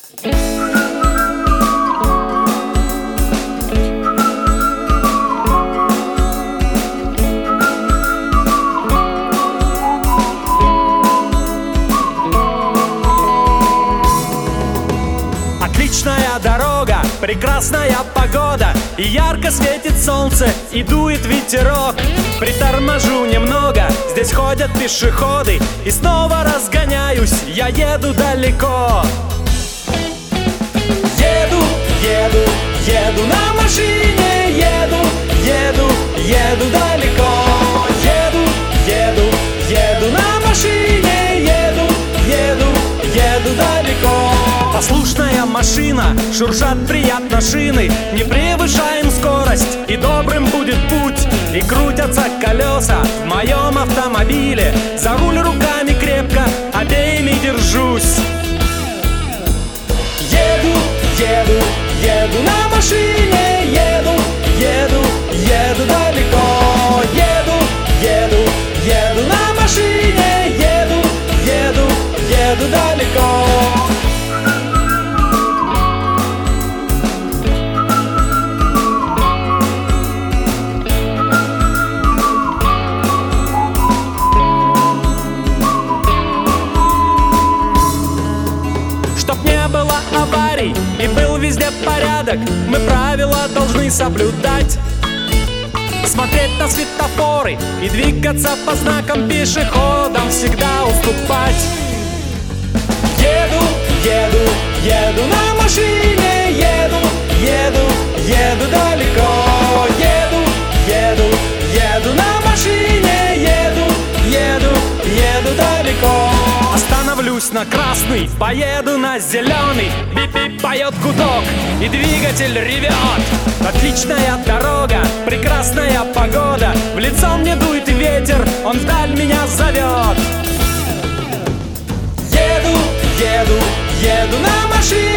Отличная дорога, прекрасная погода, и ярко светит солнце, и дует ветерок. Приторможу немного, здесь ходят пешеходы, и снова разгоняюсь, я еду далеко. Еду, еду, еду на машине, еду далеко. Еду, еду на машине, еду далеко. Послушная машина, шуршат приятно шины. Не превышаем скорость, и добрым будет путь. И крутятся колеса в моем автомобиле. За руль руками крепко обеими держусь. Еду на машине, еду далеко. Еду на машине, еду далеко. Чтоб не было аварий и был везде порядок, мы правила должны соблюдать. Смотреть на светофоры и двигаться по знакам, пешеходам всегда уступать. Еду на машине, еду далеко. Еду на машине, еду далеко. Остановлюсь на красный, поеду на зеленый. Бип-бип поет гудок, и двигатель ревет. Отличная дорога, прекрасная погода. В лицо мне дует ветер, он вдаль меня зовет. Еду на машине.